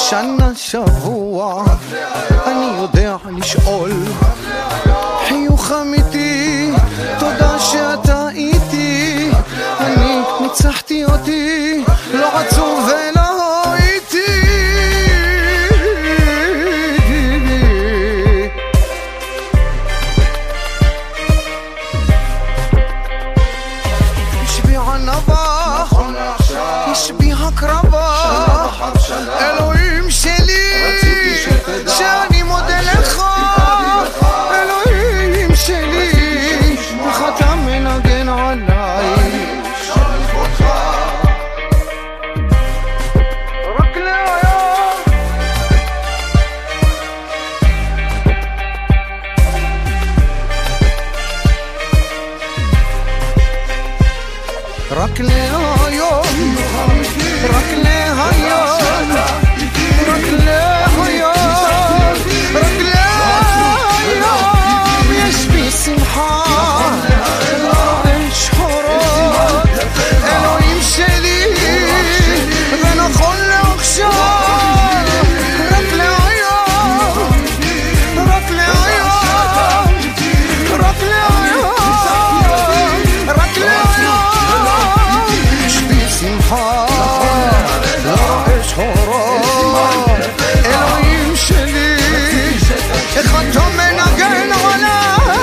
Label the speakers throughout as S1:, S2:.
S1: שנה שבוע אני יודע לשאול חיוך אמיתי תודה שאתה איתי אני ניצחתי אותי לא עצוב ולא איתי יש בי ענווה יש בי הקרבה אלוהים שלי שאני מודה לך אלוהים שלי איך אתה מנגן עליי רק להיום רק להיום רק להיום רק להיום רק להיום יש בי שמחה יש חורות אלוהים שלי ונכון לעכשיו רק להיום רק להיום רק להיום רק להיום יש בי שמחה יש חורות אלוהים שלי איך אתה מנגן עליי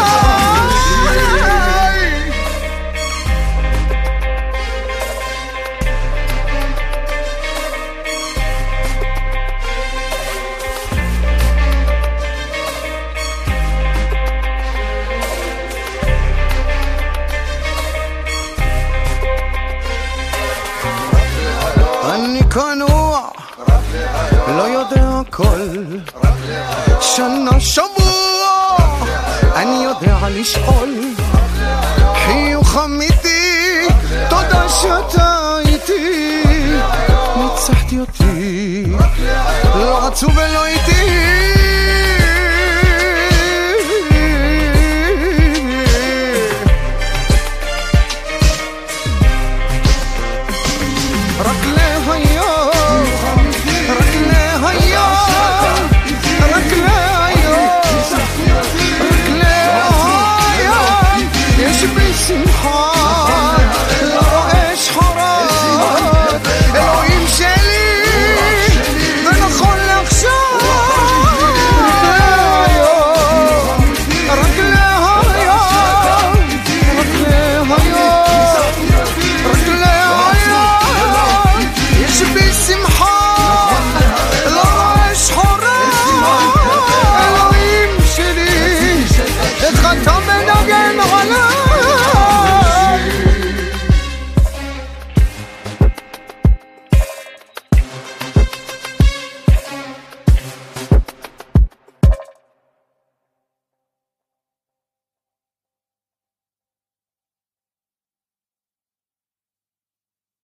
S1: אני כנוע לא יודע הכל שנה שבוע אני יודע לשאול חיוך אמיתי תודה שאתה איתי ניצחתי אותי לא עצוב ולא איתי